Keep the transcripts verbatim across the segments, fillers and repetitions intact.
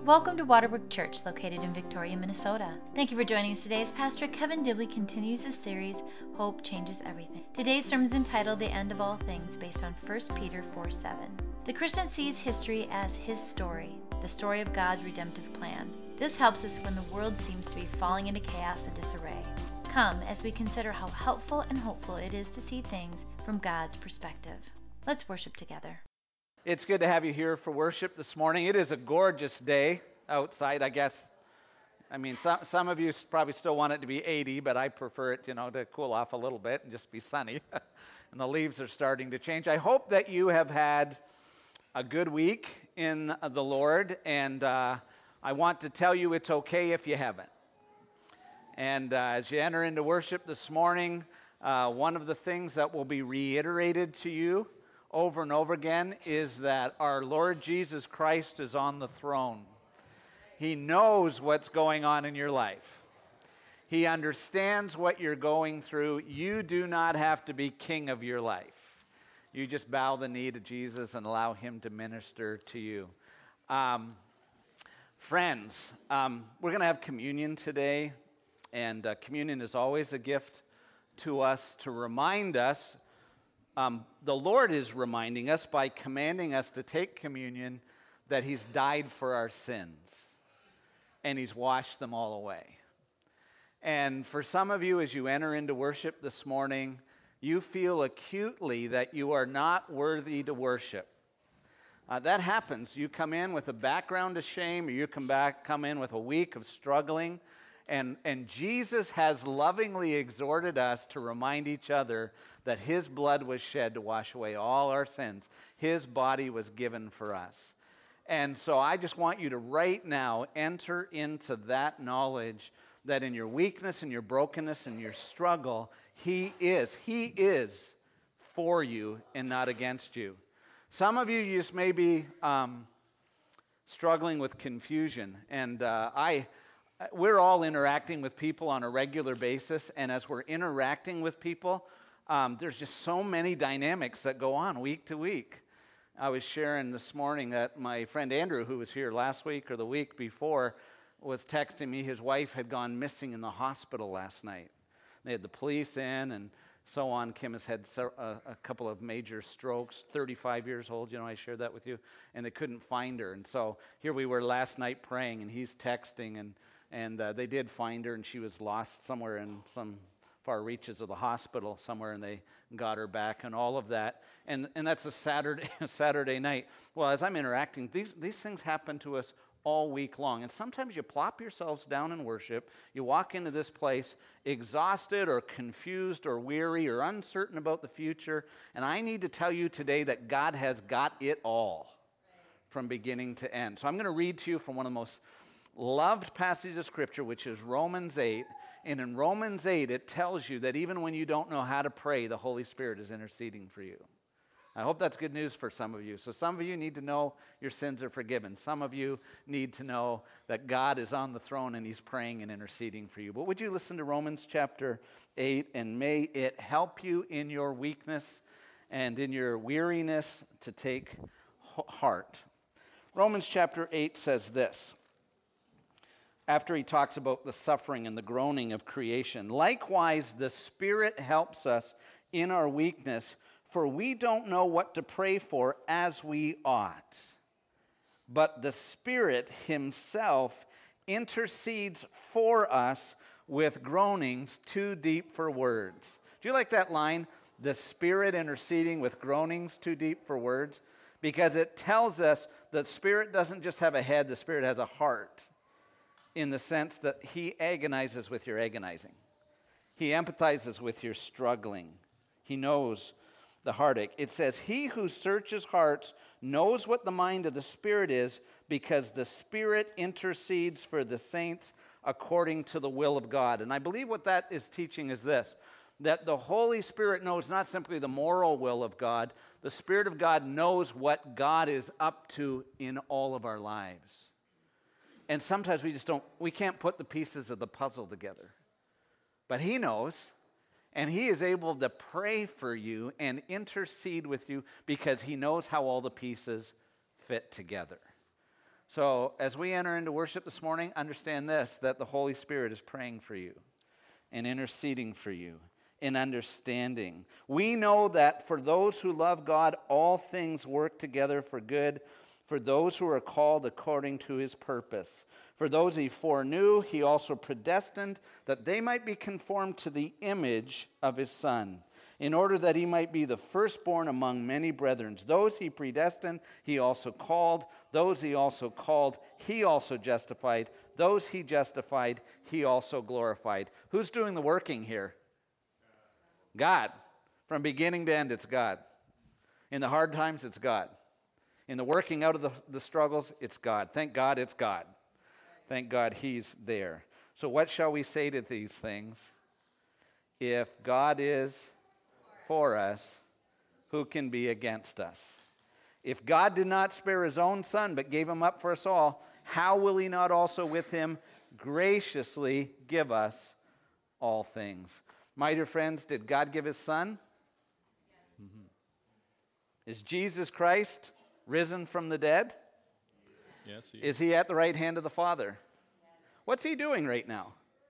Welcome to Waterbrook Church, located in Victoria, Minnesota. Thank you for joining us today as Pastor Kevin Dibley continues his series, Hope Changes Everything. Today's sermon is entitled The End of All Things, based on First Peter four seven. The Christian sees history as his story, the story of God's redemptive plan. This helps us when the world seems to be falling into chaos and disarray. Come as we consider how helpful and hopeful it is to see things from God's perspective. Let's worship together. It's good to have you here for worship this morning. It is a gorgeous day outside, I guess. I mean, some some of you probably still want it to be eighty, but I prefer it, you know, to cool off a little bit and just be sunny. And the leaves are starting to change. I hope that you have had a good week in the Lord, and uh, I want to tell you it's okay if you haven't. And uh, as you enter into worship this morning, uh, one of the things that will be reiterated to you over and over again is that our Lord Jesus Christ is on the throne. He knows what's going on in your life. He understands what you're going through. You do not have to be king of your life. You just bow the knee to Jesus and allow him to minister to you. Um, friends, um, we're going to have communion today, and uh, communion is always a gift to us to remind us. Um, the Lord is reminding us by commanding us to take communion that he's died for our sins and he's washed them all away. And for some of you, as you enter into worship this morning, you feel acutely that you are not worthy to worship. Uh, that happens. You come in with a background of shame, or you come back, come in with a week of struggling, and, and Jesus has lovingly exhorted us to remind each other that his blood was shed to wash away all our sins. His body was given for us. And so I just want you to right now enter into that knowledge that in your weakness and your brokenness and your struggle, he is, he is for you and not against you. Some of you, you just may be um, struggling with confusion. And uh, I... We're all interacting with people on a regular basis, and as we're interacting with people, um, there's just so many dynamics that go on week to week. I was sharing this morning that my friend Andrew, who was here last week or the week before, was texting me his wife had gone missing in the hospital last night. They had the police in and so on. Kim has had a, a couple of major strokes, thirty-five years old, you know, I shared that with you, and they couldn't find her. And so here we were last night praying, and he's texting, and And uh, they did find her, and she was lost somewhere in some far reaches of the hospital somewhere, and they got her back and all of that. And and that's a Saturday Saturday night. Well, as I'm interacting, these, these things happen to us all week long. And sometimes you plop yourselves down in worship. You walk into this place exhausted or confused or weary or uncertain about the future. And I need to tell you today that God has got it all from beginning to end. So I'm going to read to you from one of the most loved passage of Scripture, which is Romans eight. And in Romans eight, it tells you that even when you don't know how to pray, the Holy Spirit is interceding for you. I hope that's good news for some of you. So some of you need to know your sins are forgiven. Some of you need to know that God is on the throne and he's praying and interceding for you. But would you listen to Romans chapter eight, and may it help you in your weakness and in your weariness to take heart. Romans chapter eight says this, after he talks about the suffering and the groaning of creation. Likewise, the Spirit helps us in our weakness, for we don't know what to pray for as we ought. But the Spirit himself intercedes for us with groanings too deep for words. Do you like that line? The Spirit interceding with groanings too deep for words? Because it tells us that Spirit doesn't just have a head, the Spirit has a heart. In the sense that he agonizes with your agonizing. He empathizes with your struggling. He knows the heartache. It says, he who searches hearts knows what the mind of the Spirit is, because the Spirit intercedes for the saints according to the will of God. And I believe what that is teaching is this, that the Holy Spirit knows not simply the moral will of God, the Spirit of God knows what God is up to in all of our lives. And sometimes we just don't, we can't put the pieces of the puzzle together. But he knows, and he is able to pray for you and intercede with you because he knows how all the pieces fit together. So as we enter into worship this morning, understand this, that the Holy Spirit is praying for you and interceding for you in understanding. We know that for those who love God, all things work together for good, for those who are called according to his purpose. For those he foreknew, he also predestined that they might be conformed to the image of his Son, in order that he might be the firstborn among many brethren. Those he predestined, he also called. Those he also called, he also justified. Those he justified, he also glorified. Who's doing the working here? God. From beginning to end, it's God. In the hard times, it's God. In the working out of the, the struggles, it's God. Thank God it's God. Thank God he's there. So what shall we say to these things? If God is for us, who can be against us? If God did not spare his own Son, but gave him up for us all, how will he not also with him graciously give us all things? My dear friends, did God give his Son? Yes. Mm-hmm. Is Jesus Christ risen from the dead? Yes, he is. Is he at the right hand of the Father? What's he doing right now?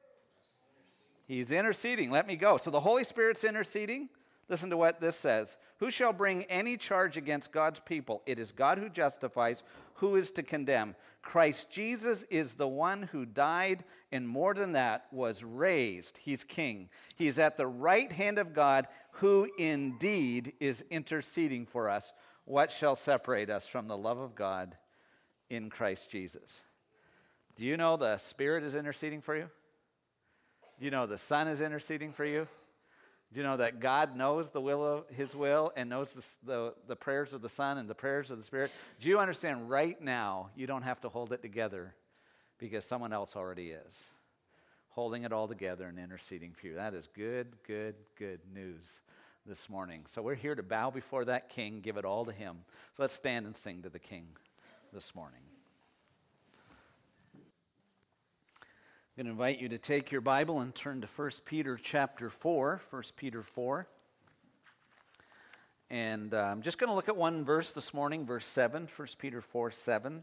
He's interceding. Let me go. So the Holy Spirit's interceding. Listen to what this says. Who shall bring any charge against God's people? It is God who justifies. Who is to condemn? Christ Jesus is the one who died, and more than that, was raised. He's king. He's at the right hand of God, who indeed is interceding for us. What shall separate us from the love of God in Christ Jesus? Do you know the Spirit is interceding for you? Do you know the Son is interceding for you? Do you know that God knows the will of his will and knows the, the, the prayers of the Son and the prayers of the Spirit? Do you understand right now you don't have to hold it together because someone else already is holding it all together and interceding for you? That is good, good, good news this morning. So we're here to bow before that King, give it all to him. So let's stand and sing to the King this morning. I'm going to invite you to take your Bible and turn to First Peter chapter four, First Peter four. And uh, I'm just going to look at one verse this morning, verse seven, First Peter four, seven.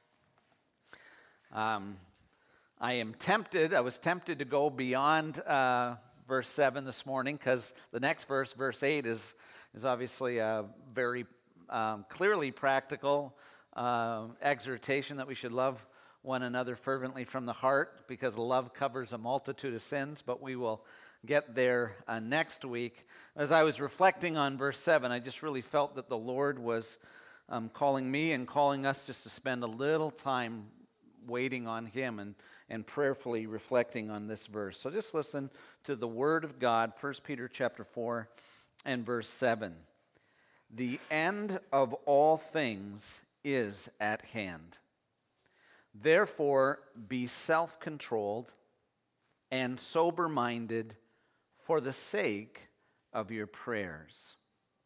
Um, I am tempted, I was tempted to go beyond uh, verse seven this morning because the next verse, verse eight, is, is obviously a very um, clearly practical uh, exhortation that we should love one another fervently from the heart, because love covers a multitude of sins, but we will get there uh, next week. As I was reflecting on verse seven, I just really felt that the Lord was um, calling me and calling us just to spend a little time waiting on him and, and prayerfully reflecting on this verse. So just listen to the word of God, First Peter chapter four and verse seven. The end of all things is at hand. Therefore, be self-controlled and sober-minded for the sake of your prayers.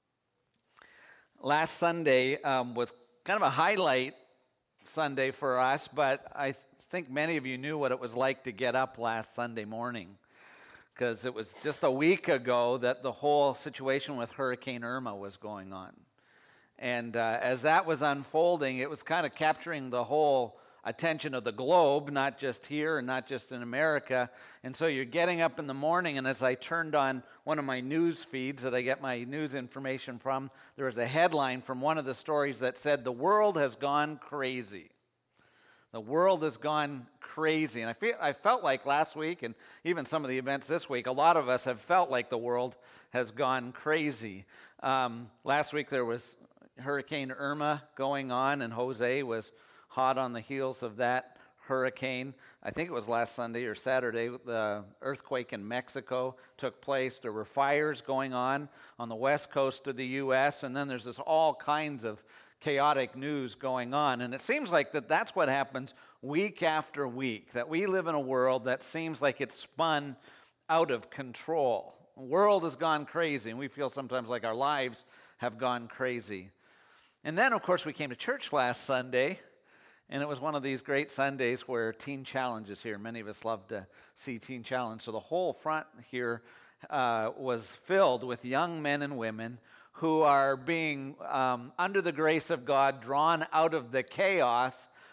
Last Sunday um, was kind of a highlight Sunday for us, but I th- think many of you knew what it was like to get up last Sunday morning, because it was just a week ago that the whole situation with Hurricane Irma was going on. And uh, as that was unfolding, it was kind of capturing the whole attention of the globe, not just here and not just in America. And so you're getting up in the morning, and as I turned on one of my news feeds that I get my news information from, there was a headline from one of the stories that said, "The world has gone crazy." The world has gone crazy. And I feel I felt like last week, and even some of the events this week, a lot of us have felt like the world has gone crazy. Um, last week there was Hurricane Irma going on, and Jose was hot on the heels of that hurricane. I think it was last Sunday or Saturday, the earthquake in Mexico took place. There were fires going on on the west coast of the U S, and then there's this all kinds of chaotic news going on. And it seems like that that's what happens week after week, that we live in a world that seems like it's spun out of control. The world has gone crazy, and we feel sometimes like our lives have gone crazy. And then, of course, we came to church last Sunday, and it was one of these great Sundays where Teen Challenge is here. Many of us love to see Teen Challenge. So the whole front here uh, was filled with young men and women who are being, um, under the grace of God, drawn out of the chaos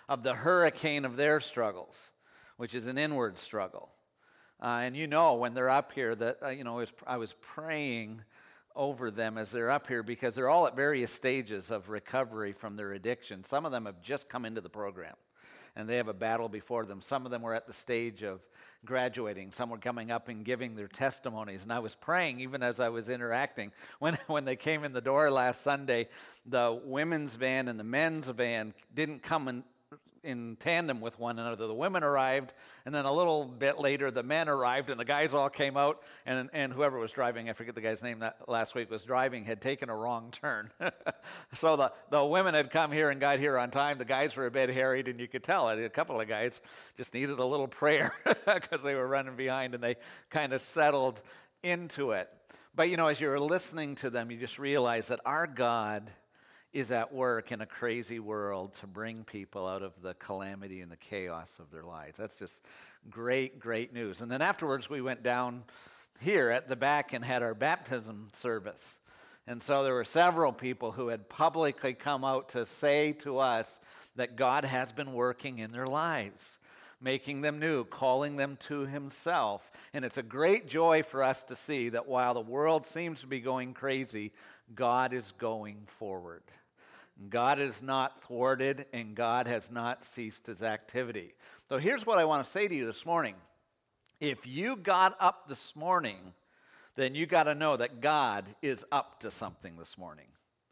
of the hurricane of their struggles, which is an inward struggle. Uh, and you know when they're up here that, uh, you know, I was, I was praying over them as they're up here because they're all at various stages of recovery from their addiction. Some of them have just come into the program and they have a battle before them. Some of them were at the stage of graduating. Some were coming up and giving their testimonies. And I was praying even as I was interacting. When, when they came in the door last Sunday, the women's van and the men's van didn't come in in tandem with one another. The women arrived, and then a little bit later, the men arrived, and the guys all came out, and and whoever was driving, I forget the guy's name that last week was driving, had taken a wrong turn. So the, the women had come here and got here on time. The guys were a bit harried, and you could tell it. A couple of guys just needed a little prayer because they were running behind, and they kind of settled into it. But, you know, as you're listening to them, you just realize that our God is at work in a crazy world to bring people out of the calamity and the chaos of their lives. That's just great, great news. And then afterwards, we went down here at the back and had our baptism service. And so there were several people who had publicly come out to say to us that God has been working in their lives, making them new, calling them to himself. And it's a great joy for us to see that while the world seems to be going crazy, God is going forward. God is not thwarted, and God has not ceased his activity. So here's what I want to say to you this morning. If you got up this morning, then you got to know that God is up to something this morning.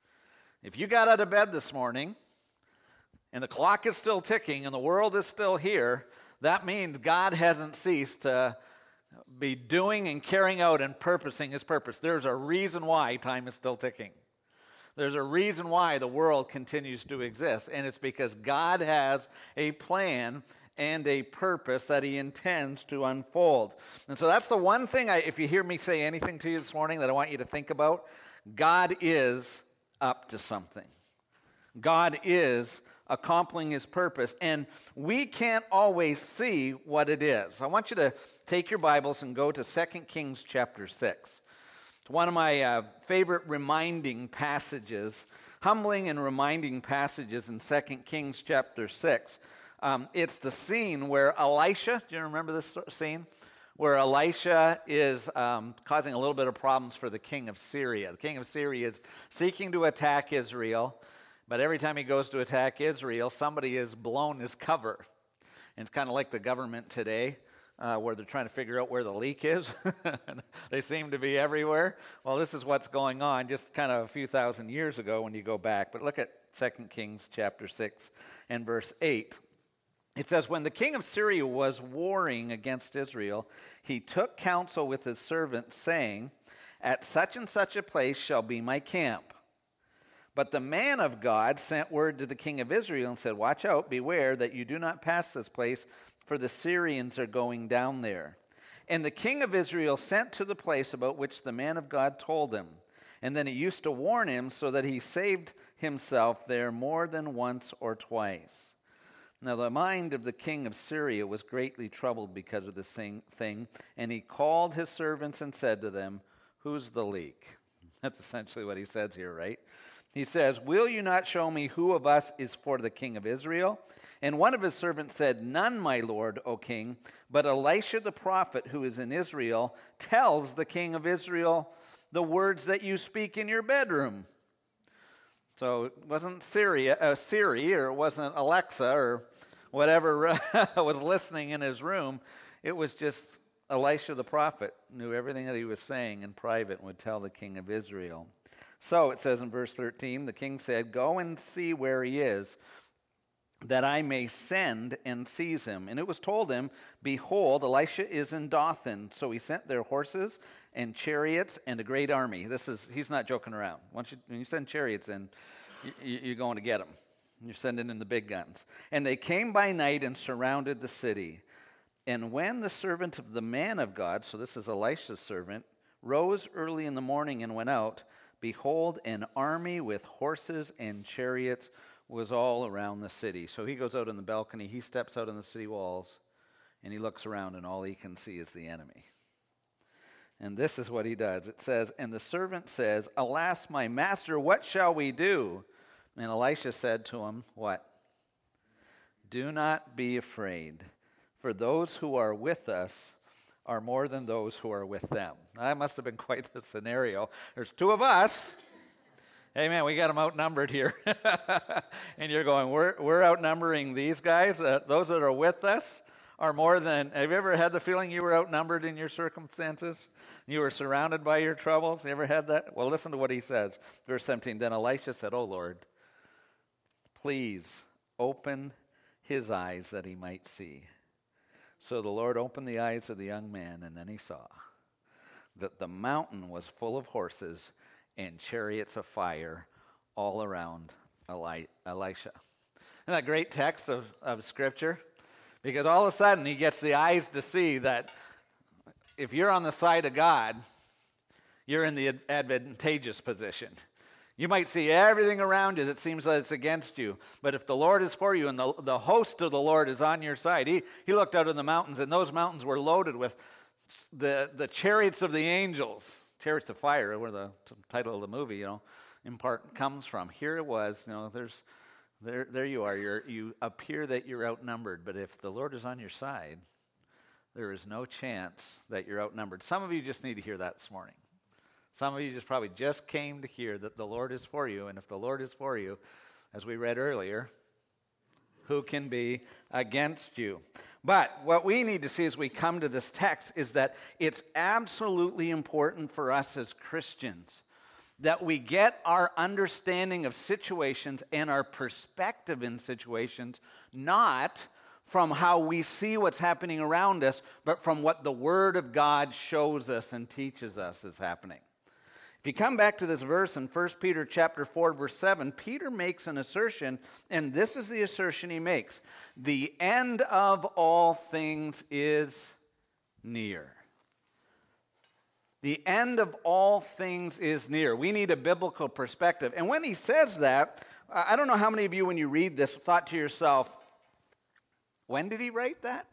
If you got out of bed this morning, and the clock is still ticking, and the world is still here, that means God hasn't ceased to be doing and carrying out and purposing his purpose. There's a reason why time is still ticking. There's a reason why the world continues to exist, and it's because God has a plan and a purpose that he intends to unfold. And so that's the one thing, I, if you hear me say anything to you this morning that I want you to think about, God is up to something. God is accomplishing his purpose, and we can't always see what it is. I want you to take your Bibles and go to Second Kings chapter six. It's one of my uh, favorite reminding passages, humbling and reminding passages in Second Kings chapter six. Um, it's the scene where Elisha, do you remember this scene? Where Elisha is um, causing a little bit of problems for the king of Syria. The king of Syria is seeking to attack Israel, but every time he goes to attack Israel, somebody has blown his cover. And it's kind of like the government today. Uh, where they're trying to figure out where the leak is. They seem to be everywhere. Well, this is what's going on just kind of a few thousand years ago when you go back. But look at Second Kings chapter six and verse eight. It says, when the king of Syria was warring against Israel, he took counsel with his servants, saying, at such and such a place shall be my camp. But the man of God sent word to the king of Israel and said, watch out, beware that you do not pass this place, for the Syrians are going down there. And the king of Israel sent to the place about which the man of God told him. And then he used to warn him so that he saved himself there more than once or twice. Now the mind of the king of Syria was greatly troubled because of this thing, and he called his servants and said to them, who's the leak? That's essentially what he says here, right? He says, will you not show me who of us is for the king of Israel? And one of his servants said, none, my lord, O king, but Elisha the prophet who is in Israel tells the king of Israel the words that you speak in your bedroom. So it wasn't Syria, uh, Siri, or it wasn't Alexa, or whatever was listening in his room. It was just Elisha the prophet knew everything that he was saying in private and would tell the king of Israel. So it says in verse thirteen, the king said, go and see where he is, that I may send and seize him. And it was told him, behold, Elisha is in Dothan. So he sent their horses and chariots and a great army. This is, he's not joking around. Once you, when you send chariots in, you, you're going to get them. You're sending in the big guns. And they came by night and surrounded the city. And when the servant of the man of God, so this is Elisha's servant, rose early in the morning and went out, behold, an army with horses and chariots was all around the city. So he goes out on the balcony, he steps out on the city walls, and he looks around, and all he can see is the enemy. And this is what he does. It says, and the servant says, alas, my master, what shall we do? And Elisha said to him, what? Do not be afraid, for those who are with us are more than those who are with them. That must have been quite the scenario. There's two of us. Hey, man, we got them outnumbered here. And you're going, we're, we're outnumbering these guys. Uh, those that are with us are more than, have you ever had the feeling you were outnumbered in your circumstances? You were surrounded by your troubles? You ever had that? Well, listen to what he says. Verse seventeen, then Elisha said, "Oh, Lord, please open his eyes that he might see." So the Lord opened the eyes of the young man, and then he saw that the mountain was full of horses and chariots of fire all around Eli- Elisha. Isn't that a great text of, of Scripture? Because all of a sudden he gets the eyes to see that if you're on the side of God, you're in the advantageous position. You might see everything around you that seems that it's against you. But if the Lord is for you and the, the host of the Lord is on your side, he, he looked out in the mountains, and those mountains were loaded with the, the chariots of the angels. Chariots of Fire, where the title of the movie, you know, in part comes from. Here it was, you know, there's, there, there you are. You're, you appear that you're outnumbered, but if the Lord is on your side, there is no chance that you're outnumbered. Some of you just need to hear that this morning. Some of you just probably just came to hear that the Lord is for you, and if the Lord is for you, as we read earlier, who can be against you? But what we need to see as we come to this text is that it's absolutely important for us as Christians that we get our understanding of situations and our perspective in situations not from how we see what's happening around us, but from what the Word of God shows us and teaches us is happening. If you come back to this verse in First Peter chapter four, verse seven, Peter makes an assertion, and this is the assertion he makes. The end of all things is near. The end of all things is near. We need a biblical perspective. And when he says that, I don't know how many of you, when you read this, thought to yourself, when did he write that?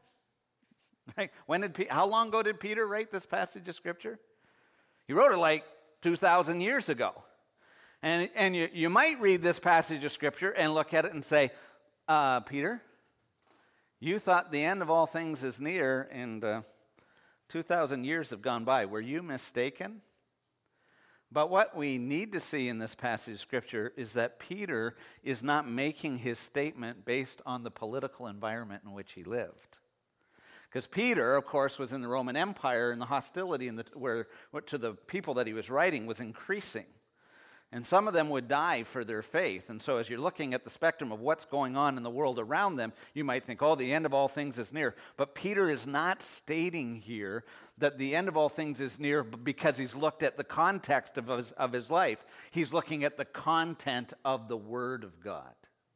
When did how long ago did Peter write this passage of Scripture? He wrote it like two thousand years ago. And, and you, you might read this passage of Scripture and look at it and say, uh, Peter, you thought the end of all things is near, and uh, two thousand years have gone by. Were you mistaken? But what we need to see in this passage of Scripture is that Peter is not making his statement based on the political environment in which he lived. Because Peter, of course, was in the Roman Empire, and the hostility in the, where, to the people that he was writing was increasing. And some of them would die for their faith. And so as you're looking at the spectrum of what's going on in the world around them, you might think, oh, the end of all things is near. But Peter is not stating here that the end of all things is near because he's looked at the context of his, of his life. He's looking at the content of the Word of God.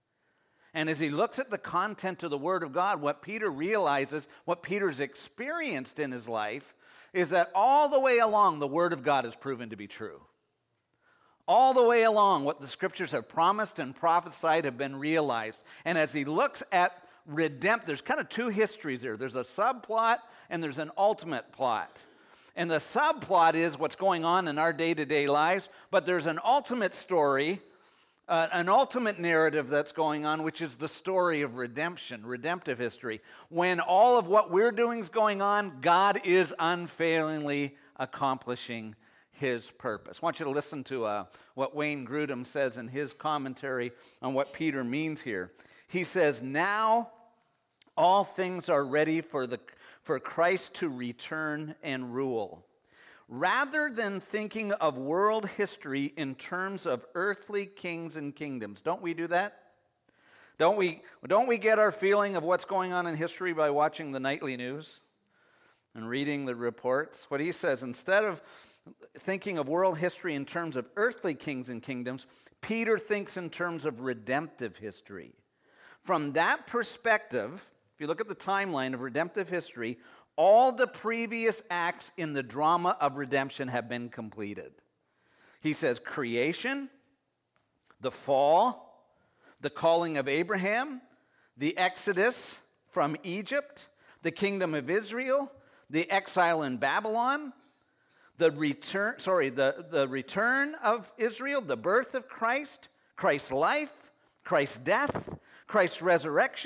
And as he looks at the content of the Word of God, what Peter realizes, what Peter's experienced in his life, is that all the way along, the Word of God has proven to be true. All the way along, what the Scriptures have promised and prophesied have been realized. And as he looks at redemption, there's kind of two histories there. There's a subplot and there's an ultimate plot. And the subplot is what's going on in our day-to-day lives, but there's an ultimate story, uh, an ultimate narrative that's going on, which is the story of redemption, redemptive history. When all of what we're doing is going on, God is unfailingly accomplishing His purpose. I want you to listen to uh, what Wayne Grudem says in his commentary on what Peter means here. He says, now all things are ready for, the, for Christ to return and rule. Rather than thinking of world history in terms of earthly kings and kingdoms. Don't we do that? Don't we, don't we get our feeling of what's going on in history by watching the nightly news and reading the reports? What he says, instead of thinking of world history in terms of earthly kings and kingdoms, Peter thinks in terms of redemptive history. From that perspective, if you look at the timeline of redemptive history, all the previous acts in the drama of redemption have been completed. He says creation, the fall, the calling of Abraham, the exodus from Egypt, the kingdom of Israel, the exile in Babylon, The return, sorry, the, the return of Israel, the birth of Christ, Christ's life, Christ's death, Christ's resurrection,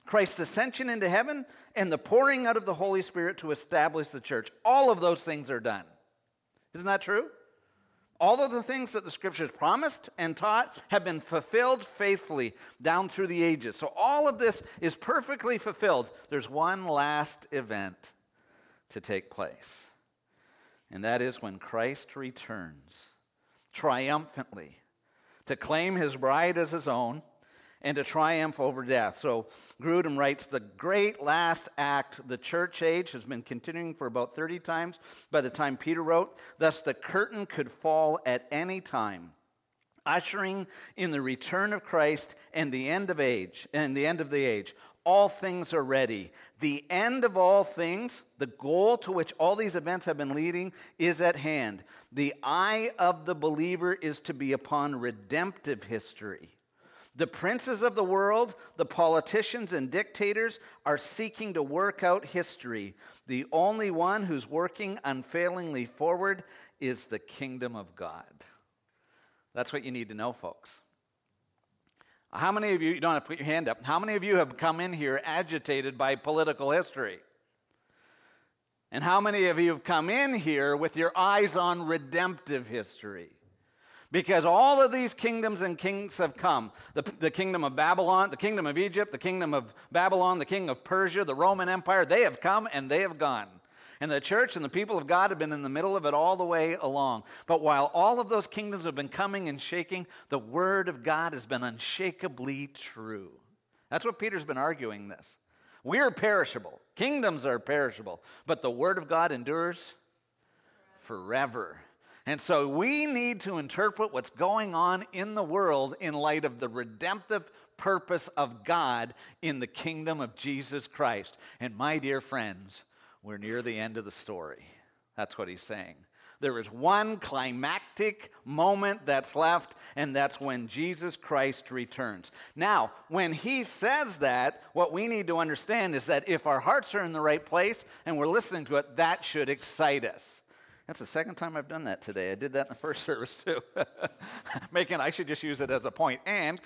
Christ's ascension into heaven, and the pouring out of the Holy Spirit to establish the church. All of those things are done. Isn't that true? All of the things that the Scriptures promised and taught have been fulfilled faithfully down through the ages. So all of this is perfectly fulfilled. There's one last event to take place, and that is when Christ returns triumphantly to claim his bride as his own and to triumph over death. So Grudem writes, the great last act, the church age, has been continuing for about thirty times by the time Peter wrote. Thus the curtain could fall at any time, ushering in the return of Christ and the end of age, and the end of the age. All things are ready. The end of all things, the goal to which all these events have been leading, is at hand. The eye of the believer is to be upon redemptive history. The princes of the world, the politicians and dictators are seeking to work out history. The only one who's working unfailingly forward is the kingdom of God. That's what you need to know, folks. How many of you, you don't have to put your hand up, how many of you have come in here agitated by political history? And how many of you have come in here with your eyes on redemptive history? Because all of these kingdoms and kings have come. The, the kingdom of Babylon, the kingdom of Egypt, the kingdom of Babylon, the king of Persia, the Roman Empire, they have come and they have gone. And the church and the people of God have been in the middle of it all the way along. But while all of those kingdoms have been coming and shaking, the word of God has been unshakably true. That's what Peter's been arguing this. We're perishable. Kingdoms are perishable. But the word of God endures forever. And so we need to interpret what's going on in the world in light of the redemptive purpose of God in the kingdom of Jesus Christ. And my dear friends, we're near the end of the story. That's what he's saying. There is one climactic moment that's left, and that's when Jesus Christ returns. Now, when he says that, what we need to understand is that if our hearts are in the right place and we're listening to it, that should excite us. That's the second time I've done that today. I did that in the first service too. Making, I should just use it as a point. And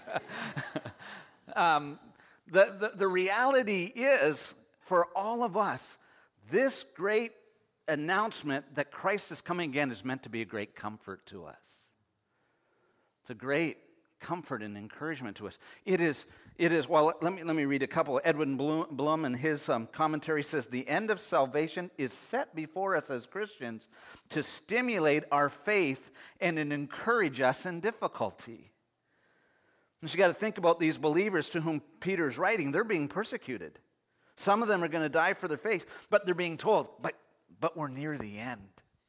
um, the, the, the reality is, for all of us, this great announcement that Christ is coming again is meant to be a great comfort to us. It's a great comfort and encouragement to us. It is, it is. Well, let me let me read a couple. Edwin Blum, Blum in his um, commentary says, the end of salvation is set before us as Christians to stimulate our faith and encourage us in difficulty. And so you got to think about these believers to whom Peter's writing. They're being persecuted. Some of them are going to die for their faith, but they're being told, but but we're near the end.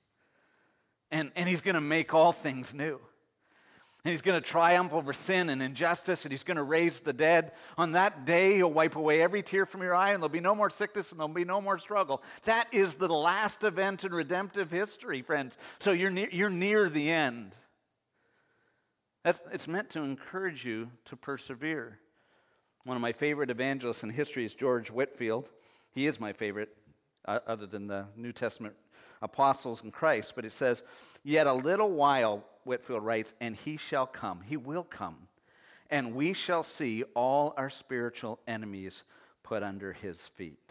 And, and he's going to make all things new. And he's going to triumph over sin and injustice, and he's going to raise the dead. On that day, he'll wipe away every tear from your eye, and there'll be no more sickness, and there'll be no more struggle. That is the last event in redemptive history, friends. So you're near, you're near the end. That's, it's meant to encourage you to persevere. One of my favorite evangelists in history is George Whitefield. He is my favorite, uh, other than the New Testament apostles in Christ. But it says, yet a little while, Whitefield writes, and he shall come. He will come. And we shall see all our spiritual enemies put under his feet.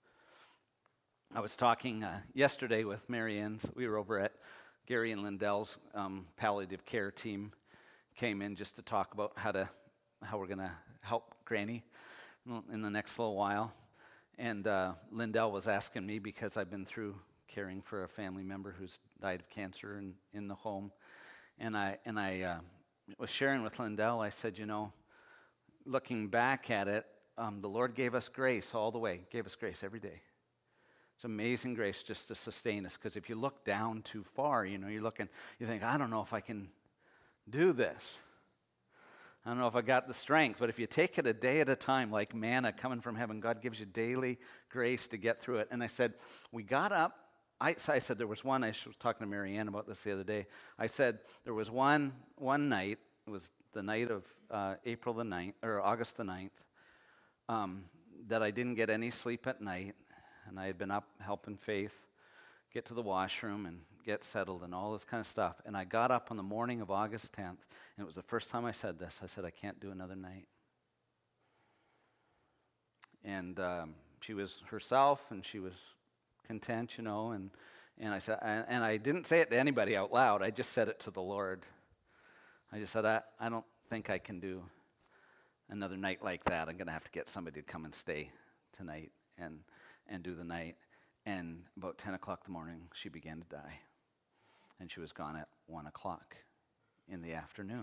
I was talking uh, yesterday with Marianne's. We were over at Gary and Lindell's um, palliative care team. Came in just to talk about how to how we're going to help Granny in the next little while. And uh, Lindell was asking me, because I've been through caring for a family member who's died of cancer in, in the home. And I and I uh, was sharing with Lindell, I said, you know, looking back at it, um, the Lord gave us grace all the way, gave us grace every day. It's amazing grace just to sustain us, because if you look down too far, you know, you're looking, you think, I don't know if I can do this. I don't know if I got the strength, but if you take it a day at a time, like manna coming from heaven, God gives you daily grace to get through it. And I said, we got up. I, so I said there was one, I was talking to Marianne about this the other day. I said there was one one night, it was the night of uh, April the ninth, or August the ninth, um, that I didn't get any sleep at night, and I had been up helping Faith get to the washroom and get settled and all this kind of stuff. And I got up on the morning of August tenth, and it was the first time I said this. I said, I can't do another night. and um, she was herself, and she was content, you know, and, and I said, and, and I didn't say it to anybody out loud, I just said it to the Lord. I just said, I, I don't think I can do another night like that. I'm going to have to get somebody to come and stay tonight and and do the night. And about ten o'clock in the morning, she began to die. And she was gone at one o'clock in the afternoon.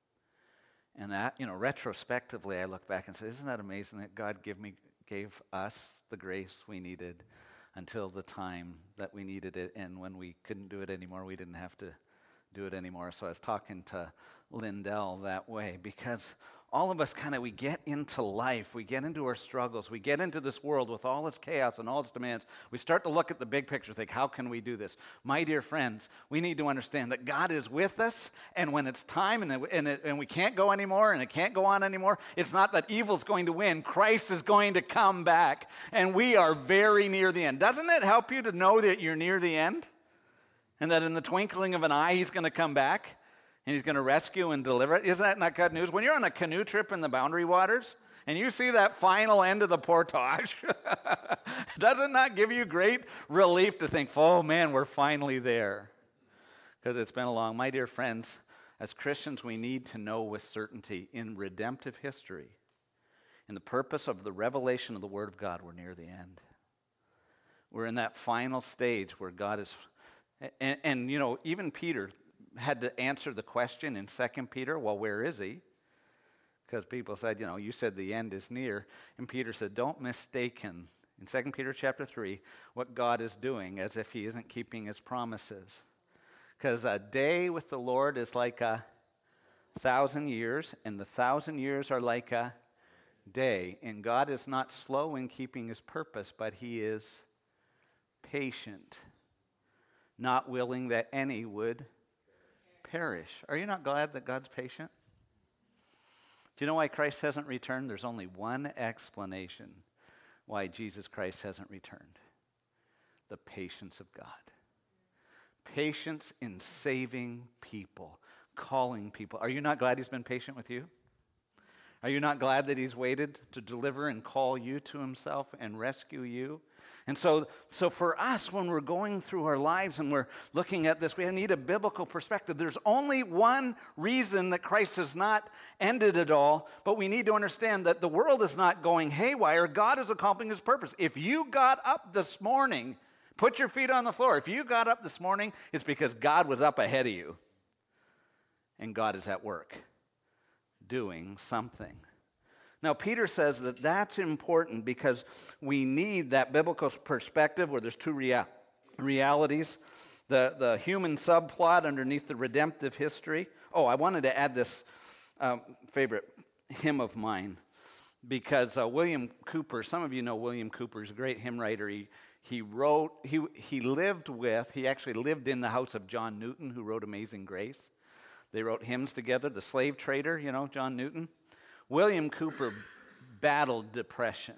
And that, you know, retrospectively, I look back and say, isn't that amazing that God give me, gave us the grace we needed until the time that we needed it, and when we couldn't do it anymore, we didn't have to do it anymore. So I was talking to Lindell that way, because all of us kind of, we get into life, we get into our struggles, we get into this world with all its chaos and all its demands. We start to look at the big picture, think, how can we do this? My dear friends, we need to understand that God is with us, and when it's time and, it, and, it, and we can't go anymore and it can't go on anymore, it's not that evil's going to win. Christ is going to come back, and we are very near the end. Doesn't it help you to know that you're near the end? And that in the twinkling of an eye, he's going to come back? And he's going to rescue and deliver it. Isn't that not good news? When you're on a canoe trip in the Boundary Waters and you see that final end of the portage, does it not give you great relief to think, oh man, we're finally there? Because it's been a long. My dear friends, as Christians, we need to know with certainty in redemptive history, in the purpose of the revelation of the Word of God, we're near the end. We're in that final stage where God is, and, and you know, even Peter had to answer the question in Second Peter, well, where is he? Because people said, you know, you said the end is near. And Peter said, don't mistaken, in Second Peter chapter three, what God is doing as if he isn't keeping his promises. Because a day with the Lord is like a thousand years, and the thousand years are like a day. And God is not slow in keeping his purpose, but he is patient, not willing that any would perish. Are you not glad that God's patient? Do you know why Christ hasn't returned? There's only one explanation why Jesus Christ hasn't returned. The patience of God. Patience in saving people, calling people. Are you not glad he's been patient with you? Are you not glad that he's waited to deliver and call you to himself and rescue you? And so, so for us, when we're going through our lives and we're looking at this, we need a biblical perspective. There's only one reason that Christ has not ended it all, but we need to understand that the world is not going haywire. God is accomplishing his purpose. If you got up this morning, put your feet on the floor. If you got up this morning, it's because God was up ahead of you. And God is at work doing something. Now, Peter says that that's important because we need that biblical perspective where there's two rea- realities. The, the human subplot underneath the redemptive history. Oh, I wanted to add this um, favorite hymn of mine because uh, William Cooper, some of you know William Cooper, he's a great hymn writer. He, he wrote, he, he lived with, he actually lived in the house of John Newton, who wrote Amazing Grace. They wrote hymns together. The slave trader, you know, John Newton. William Cooper battled depression.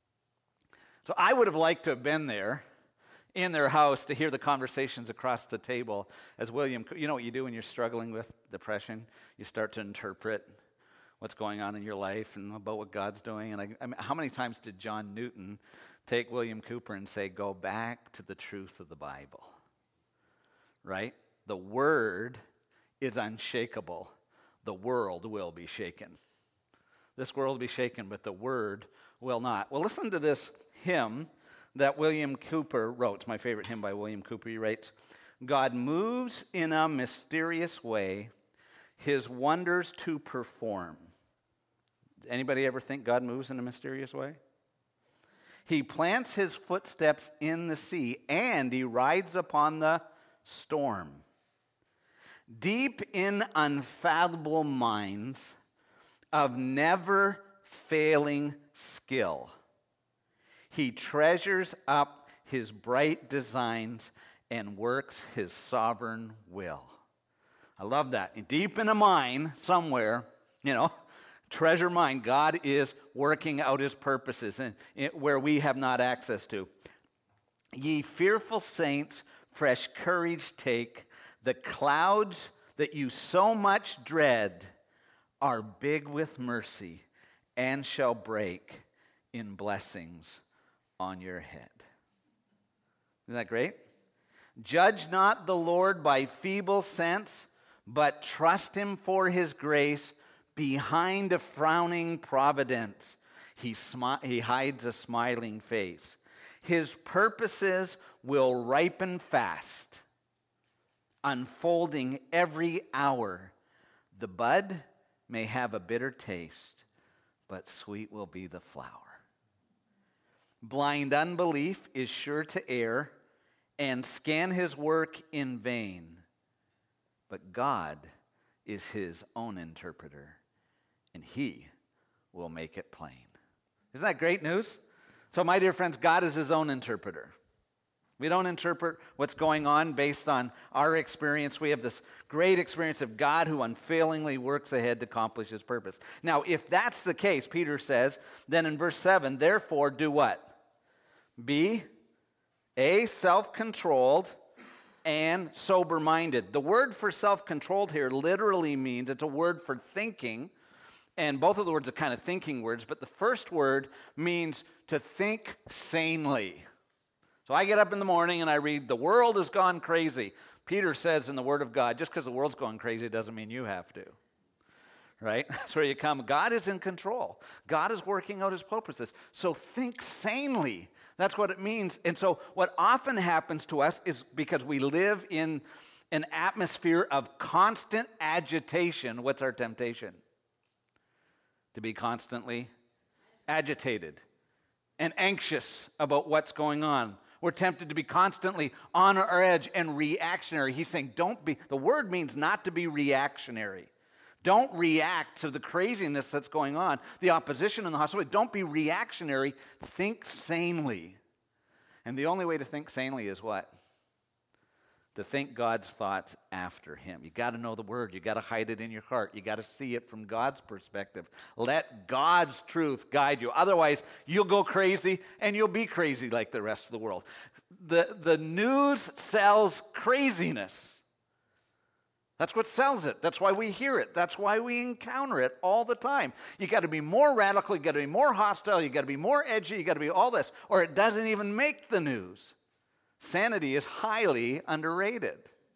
So I would have liked to have been there in their house to hear the conversations across the table as William, you know what you do when you're struggling with depression? You start to interpret what's going on in your life and about what God's doing. And I, I mean, how many times did John Newton take William Cooper and say, go back to the truth of the Bible? Right? The Word is unshakable. The world will be shaken. This world will be shaken, but the Word will not. Well, listen to this hymn that William Cooper wrote. It's my favorite hymn by William Cooper. He writes, God moves in a mysterious way, his wonders to perform. Anybody ever think God moves in a mysterious way? He plants his footsteps in the sea, and he rides upon the storm. Deep in unfathomable minds of never failing skill, he treasures up his bright designs and works his sovereign will. I love that. Deep in a mine somewhere, you know, treasure mine, God is working out his purposes and where we have not access to. Ye fearful saints, fresh courage take. The clouds that you so much dread are big with mercy and shall break in blessings on your head. Isn't that great? Judge not the Lord by feeble sense, but trust him for his grace behind a frowning providence. He, smi- he hides a smiling face. His purposes will ripen fast, unfolding every hour. The bud may have a bitter taste, but sweet will be the flower. Blind unbelief is sure to err and scan his work in vain. But God is his own interpreter, and he will make it plain. Isn't that great news? So, my dear friends, God is his own interpreter. We don't interpret what's going on based on our experience. We have this great experience of God who unfailingly works ahead to accomplish his purpose. Now, if that's the case, Peter says, then in verse seven, therefore do what? Be A, self-controlled, and sober-minded. The word for self-controlled here literally means, it's a word for thinking, and both of the words are kind of thinking words, but the first word means to think sanely. So I get up in the morning and I read, the world has gone crazy. Peter says in the Word of God, just because the world's going crazy doesn't mean you have to. Right? That's where you come. God is in control. God is working out his purposes. So think sanely. That's what it means. And so what often happens to us is because we live in an atmosphere of constant agitation. What's our temptation? To be constantly agitated and anxious about what's going on. We're tempted to be constantly on our edge and reactionary. He's saying, don't be, the word means not to be reactionary. Don't react to the craziness that's going on, the opposition and the hostility. Don't be reactionary. Think sanely. And the only way to think sanely is what? To think God's thoughts after him. You got to know the word. You got to hide it in your heart. You got to see it from God's perspective. Let God's truth guide you. Otherwise, you'll go crazy and you'll be crazy like the rest of the world. The, the news sells craziness. That's what sells it. That's why we hear it. That's why we encounter it all the time. You got to be more radical. You got to be more hostile. You got to be more edgy. You got to be all this, or it doesn't even make the news. Sanity is highly underrated.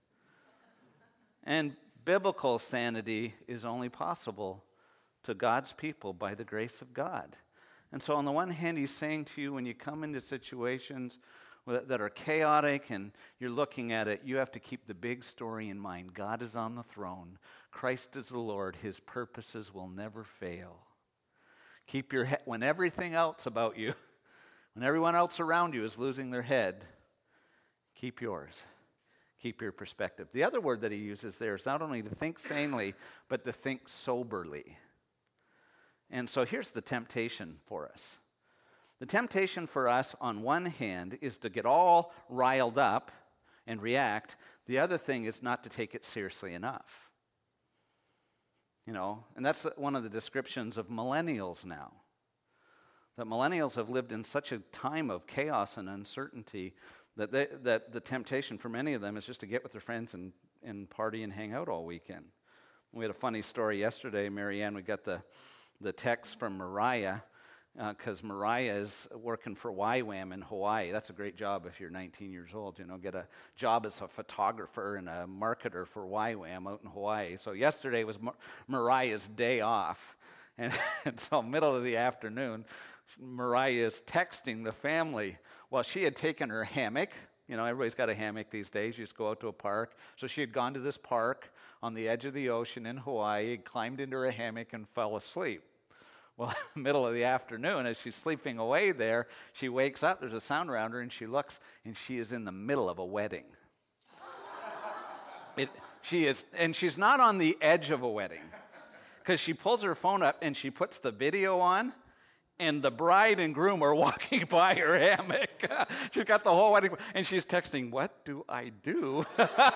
And biblical sanity is only possible to God's people by the grace of God. And so on the one hand, he's saying to you, when you come into situations that are chaotic and you're looking at it, you have to keep the big story in mind. God is on the throne. Christ is the Lord. His purposes will never fail. Keep your head, when everything else about you, when everyone else around you is losing their head, keep yours. Keep your perspective. The other word that he uses there is not only to think sanely, but to think soberly. And so here's the temptation for us. The temptation for us, on one hand, is to get all riled up and react. The other thing is not to take it seriously enough. You know, and that's one of the descriptions of millennials now. That millennials have lived in such a time of chaos and uncertainty that they, that the temptation for many of them is just to get with their friends and, and party and hang out all weekend. We had a funny story yesterday, Marianne. We got the, the text from Mariah, because uh, Mariah is working for Y WAM in Hawaii. That's a great job if you're nineteen years old, you know, get a job as a photographer and a marketer for Y WAM out in Hawaii. So yesterday was Mar- Mariah's day off. And, and so middle of the afternoon, Mariah is texting the family. Well, she had taken her hammock. You know, everybody's got a hammock these days. You just go out to a park. So she had gone to this park on the edge of the ocean in Hawaii, climbed into her hammock and fell asleep. Well, in the middle of the afternoon, as she's sleeping away there, she wakes up, there's a sound around her, and she looks, and she is in the middle of a wedding. it, she is, and she's not on the edge of a wedding, because she pulls her phone up, and she puts the video on, and the bride and groom are walking by her hammock. She's got the whole wedding, and she's texting, what do I do?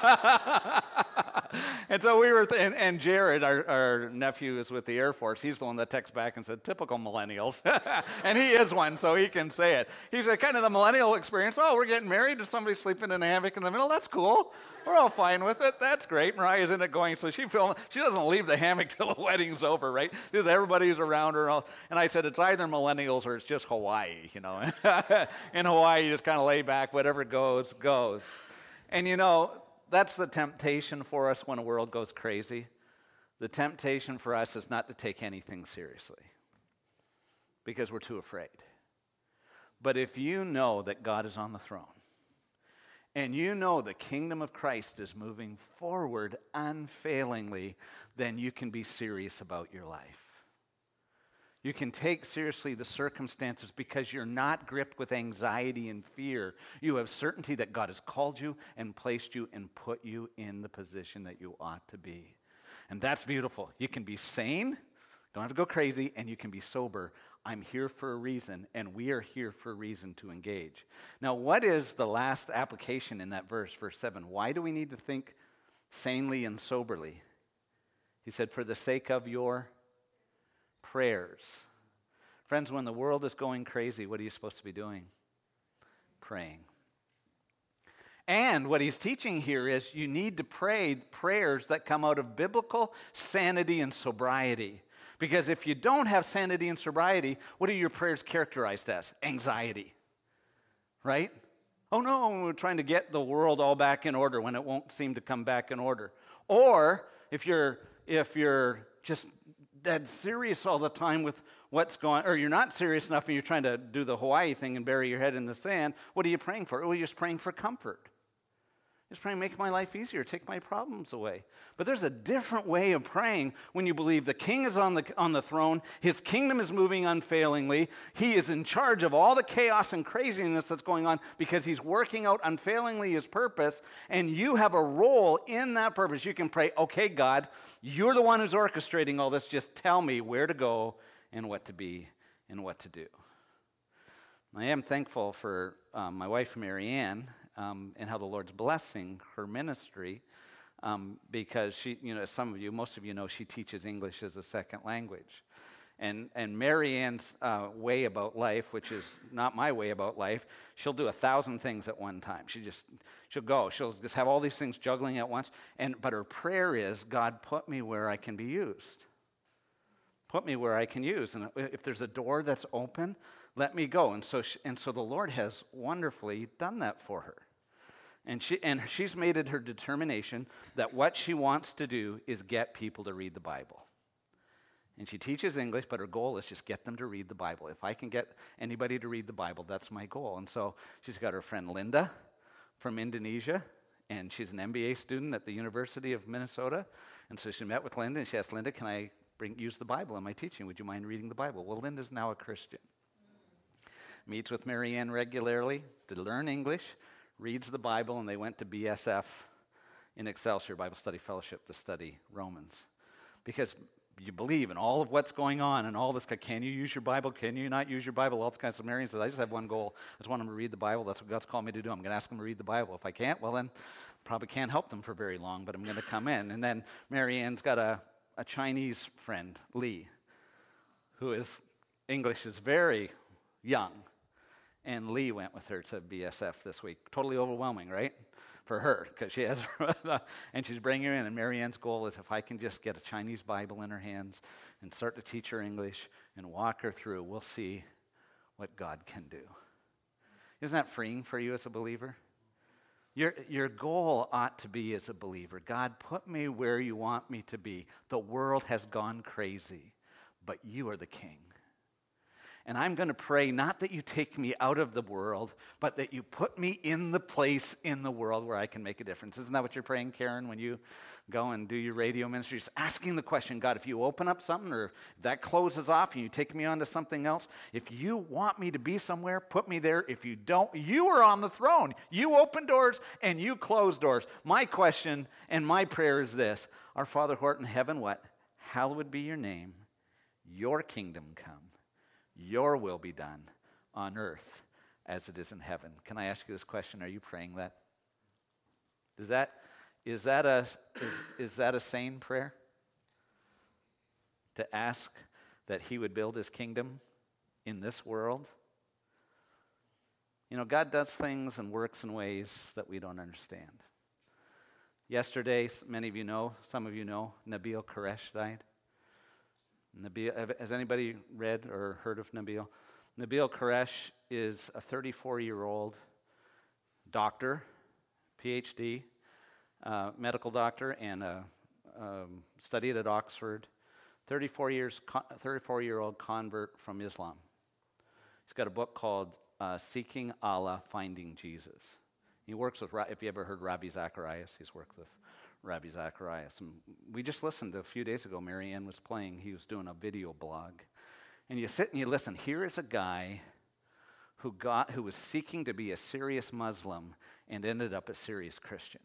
And so we were, th- and, and Jared, our, our nephew, is with the Air Force. He's the one that texted back and said, typical millennials. And he is one, so he can say it. He said, kind of the millennial experience. Oh, we're getting married to somebody sleeping in a hammock in the middle. That's cool. We're all fine with it. That's great. Mariah's in it going, so she feel, she doesn't leave the hammock till the wedding's over, right? Just everybody's around her. And I said, it's either millennials where it's just Hawaii, you know. In Hawaii, you just kind of lay back, whatever goes, goes. And you know, that's the temptation for us when the world goes crazy. The temptation for us is not to take anything seriously because we're too afraid. But if you know that God is on the throne, and you know the kingdom of Christ is moving forward unfailingly, then you can be serious about your life. You can take seriously the circumstances because you're not gripped with anxiety and fear. You have certainty that God has called you and placed you and put you in the position that you ought to be. And that's beautiful. You can be sane, don't have to go crazy, and you can be sober. I'm here for a reason, and we are here for a reason to engage. Now, what is the last application in that verse, verse seven? Why do we need to think sanely and soberly? He said, for the sake of your prayers. Friends, when the world is going crazy, what are you supposed to be doing? Praying. And what he's teaching here is you need to pray prayers that come out of biblical sanity and sobriety. Because if you don't have sanity and sobriety, what are your prayers characterized as? Anxiety. Right? Oh no, we're trying to get the world all back in order when it won't seem to come back in order. Or if you're if you're just dead serious all the time with what's going, or you're not serious enough and you're trying to do the Hawaii thing and bury your head in the sand, what are you praying for? Well, you're just praying for comfort. Just praying, make my life easier, take my problems away. But there's a different way of praying when you believe the king is on the, on the throne, his kingdom is moving unfailingly, he is in charge of all the chaos and craziness that's going on because he's working out unfailingly his purpose, and you have a role in that purpose. You can pray, okay, God, you're the one who's orchestrating all this, just tell me where to go and what to be and what to do. I am thankful for um, my wife, Mary Ann, Um, and how the Lord's blessing her ministry um, because she, you know, some of you, most of you know, she teaches English as a second language. And and Mary Ann's uh, way about life, which is not my way about life, she'll do a thousand things at one time. She just, she'll go, she'll just have all these things juggling at once. And but her prayer is, God, put me where I can be used. Put me where I can use. And if there's a door that's open, let me go. And so she, and so the Lord has wonderfully done that for her. And she and she's made it her determination that what she wants to do is get people to read the Bible. And she teaches English, but her goal is just get them to read the Bible. If I can get anybody to read the Bible, that's my goal. And so she's got her friend Linda from Indonesia, and she's an M B A student at the University of Minnesota. And so she met with Linda, and she asked Linda, can I bring use the Bible in my teaching? Would you mind reading the Bible? Well, Linda's now a Christian. Meets with Mary Ann regularly to learn English, reads the Bible, and they went to B S F in Excelsior Bible Study Fellowship to study Romans. Because you believe in all of what's going on and all this. Can you use your Bible? Can you not use your Bible? All this kind of stuff. Mary Ann says, I just have one goal. I just want them to read the Bible. That's what God's called me to do. I'm going to ask them to read the Bible. If I can't, well then, probably can't help them for very long, but I'm going to come in. And then Mary Ann's got a, a Chinese friend, Lee, who is, English is very young. And Lee went with her to B S F this week. Totally overwhelming, right? For her, because she has, and she's bringing her in. And Mary Ann's goal is if I can just get a Chinese Bible in her hands and start to teach her English and walk her through, we'll see what God can do. Isn't that freeing for you as a believer? Your, your goal ought to be as a believer, God, put me where you want me to be. The world has gone crazy, but you are the king. And I'm going to pray not that you take me out of the world, but that you put me in the place in the world where I can make a difference. Isn't that what you're praying, Karen, when you go and do your radio ministry? Just asking the question, God, if you open up something or if that closes off and you take me on to something else, if you want me to be somewhere, put me there. If you don't, you are on the throne. You open doors and you close doors. My question and my prayer is this: Our Father who art in heaven, what? Hallowed be your name. Your kingdom come. Your will be done on earth as it is in heaven. Can I ask you this question? Are you praying that? Is that is that a is, is that a sane prayer? To ask that he would build his kingdom in this world? You know, God does things and works in ways that we don't understand. Yesterday, many of you know, some of you know, Nabil Quresh died. Nabil, has anybody read or heard of Nabil? Nabil Qureshi is a thirty-four-year-old doctor, P H D, uh, medical doctor, and uh, um, studied at Oxford. thirty-four years, thirty-four-year-old convert from Islam. He's got a book called uh, Seeking Allah, Finding Jesus. He works with, if you ever heard Ravi Zacharias, he's worked with Ravi Zacharias. And we just listened a few days ago, Mary Ann was playing, he was doing a video blog. And you sit and you listen. Here is a guy who got who was seeking to be a serious Muslim and ended up a serious Christian.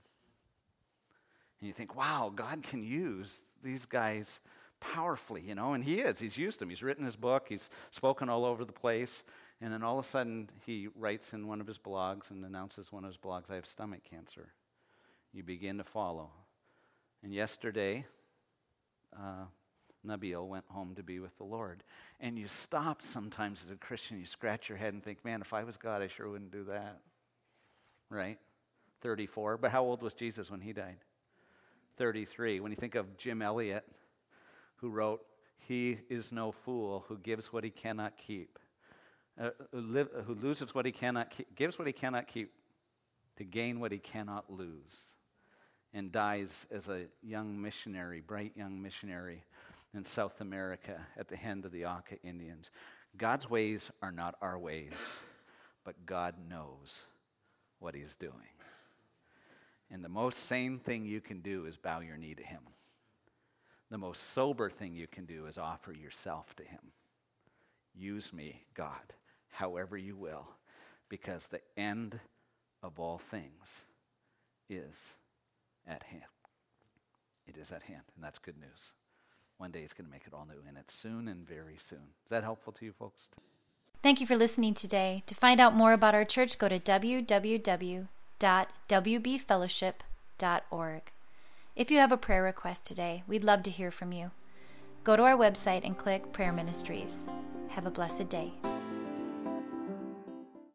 And you think, wow, God can use these guys powerfully, you know, and he is. He's used them. He's written his book. He's spoken all over the place. And then all of a sudden, he writes in one of his blogs and announces one of his blogs, I have stomach cancer. You begin to follow. And yesterday, uh, Nabil went home to be with the Lord. And you stop sometimes as a Christian, you scratch your head and think, man, if I was God, I sure wouldn't do that. Right? thirty-four. But how old was Jesus when he died? thirty-three. When you think of Jim Elliot, who wrote, he is no fool who gives what he cannot keep, uh, who, live, who loses what he cannot keep, gives what he cannot keep to gain what he cannot lose, and dies as a young missionary, bright young missionary in South America at the hand of the Auca Indians. God's ways are not our ways, but God knows what he's doing. And the most sane thing you can do is bow your knee to him. The most sober thing you can do is offer yourself to him. Use me, God, however you will, because the end of all things is at hand. It is at hand, and that's good news. One day he's going to make it all new, and it's soon and very soon. Is that helpful to you folks? Thank you for listening today. To find out more about our church, go to w w w dot w b fellowship dot org. If you have a prayer request today, we'd love to hear from you. Go to our website and click Prayer Ministries. Have a blessed day.